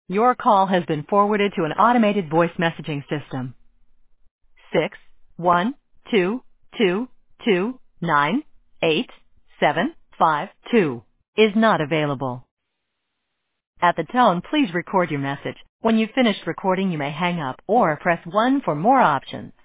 Your call has been forwarded to an automated voice messaging system. 61222298752 is not available. At the tone, please record your message. When you've finished recording, you may hang up or press 1 for more options.